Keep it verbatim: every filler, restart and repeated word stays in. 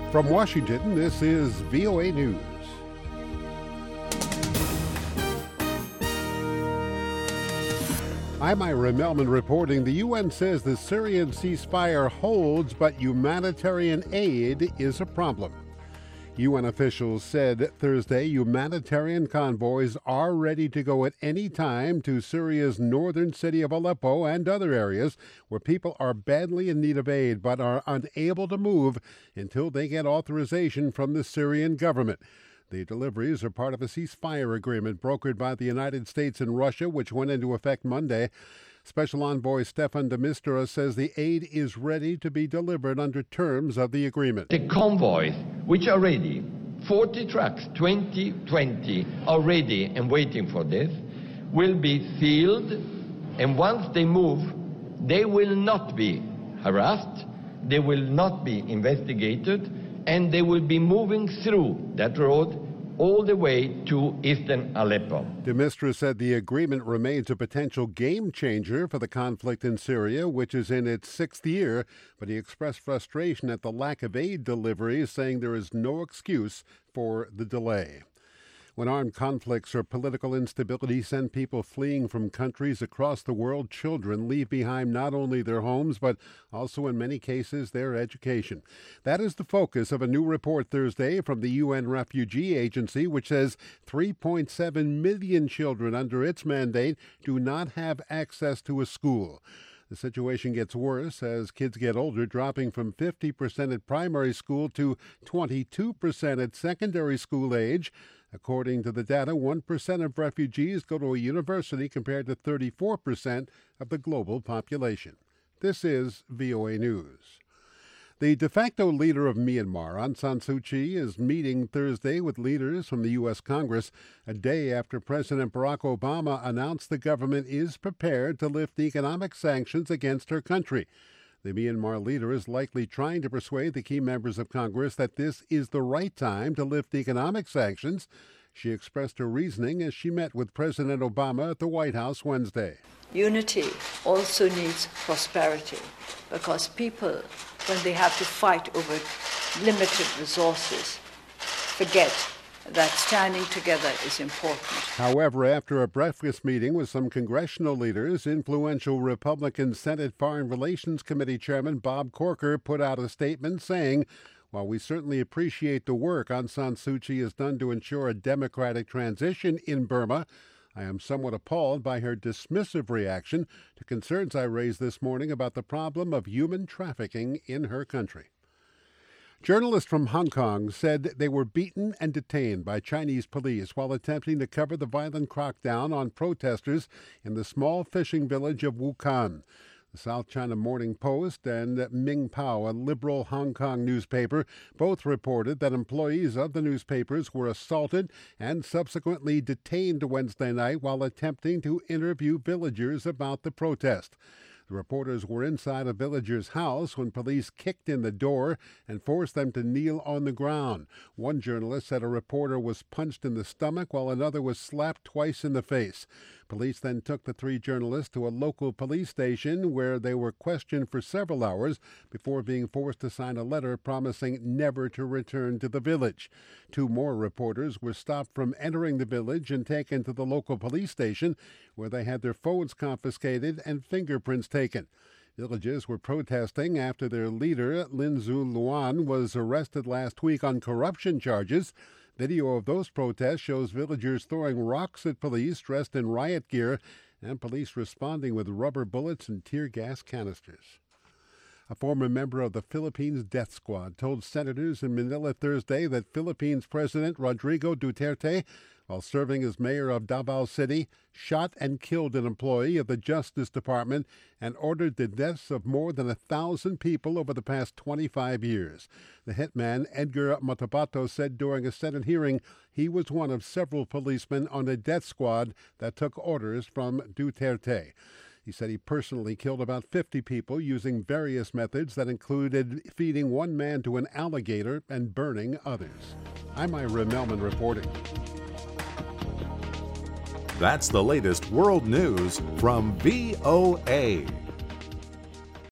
From Washington, this is V O A News. I'm Ira Melman reporting. The U N says the Syrian ceasefire holds, but humanitarian aid is a problem. U N officials said Thursday humanitarian convoys are ready to go at any time to Syria's northern city of Aleppo and other areas where people are badly in need of aid but are unable to move until they get authorization from the Syrian government. The deliveries are part of a ceasefire agreement brokered by the United States and Russia, which went into effect Monday. Special Envoy Staffan de Mistura says the aid is ready to be delivered under terms of the agreement. The convoys, which are ready, forty trucks, twenty, twenty, are ready and waiting for this, will be sealed, and once they move, they will not be harassed, they will not be investigated, and they will be moving through that road all the way to eastern Aleppo. De Mistura said the agreement remains a potential game changer for the conflict in Syria, which is in its sixth year, but he expressed frustration at the lack of aid deliveries, saying there is no excuse for the delay. When armed conflicts or political instability send people fleeing from countries across the world, children leave behind not only their homes, but also in many cases their education. That is the focus of a new report Thursday from the U N Refugee Agency, which says three point seven million children under its mandate do not have access to a school. The situation gets worse as kids get older, dropping from fifty percent at primary school to twenty-two percent at secondary school age. According to the data, one percent of refugees go to a university compared to thirty-four percent of the global population. This is V O A News. The de facto leader of Myanmar, Aung San Suu Kyi, is meeting Thursday with leaders from the U S Congress a day after President Barack Obama announced the government is prepared to lift economic sanctions against her country. The Myanmar leader is likely trying to persuade the key members of Congress that this is the right time to lift economic sanctions. She expressed her reasoning as she met with President Obama at the White House Wednesday. Unity also needs prosperity, because people, when they have to fight over limited resources, forget that standing together is important. However, after a breakfast meeting with some congressional leaders, influential Republican Senate Foreign Relations Committee Chairman Bob Corker put out a statement saying, "While we certainly appreciate the work Aung San Suu Kyi has done to ensure a democratic transition in Burma, I am somewhat appalled by her dismissive reaction to concerns I raised this morning about the problem of human trafficking in her country." Journalists from Hong Kong said they were beaten and detained by Chinese police while attempting to cover the violent crackdown on protesters in the small fishing village of Wukan. The South China Morning Post and Ming Pao, a liberal Hong Kong newspaper, both reported that employees of the newspapers were assaulted and subsequently detained Wednesday night while attempting to interview villagers about the protest. The reporters were inside a villager's house when police kicked in the door and forced them to kneel on the ground. One journalist said a reporter was punched in the stomach while another was slapped twice in the face. Police then took the three journalists to a local police station where they were questioned for several hours before being forced to sign a letter promising never to return to the village. Two more reporters were stopped from entering the village and taken to the local police station where they had their phones confiscated and fingerprints taken. Villagers were protesting after their leader, Lin Zhu Luan, was arrested last week on corruption charges. Video of those protests shows villagers throwing rocks at police dressed in riot gear and police responding with rubber bullets and tear gas canisters. A former member of the Philippines death squad told senators in Manila Thursday that Philippines President Rodrigo Duterte, while serving as mayor of Davao City, shot and killed an employee of the Justice Department and ordered the deaths of more than a thousand people over the past twenty-five years. The hitman, Edgar Matabato, said during a Senate hearing he was one of several policemen on a death squad that took orders from Duterte. He said he personally killed about fifty people using various methods that included feeding one man to an alligator and burning others. I'm Ira Melman reporting. That's the latest world news from V O A.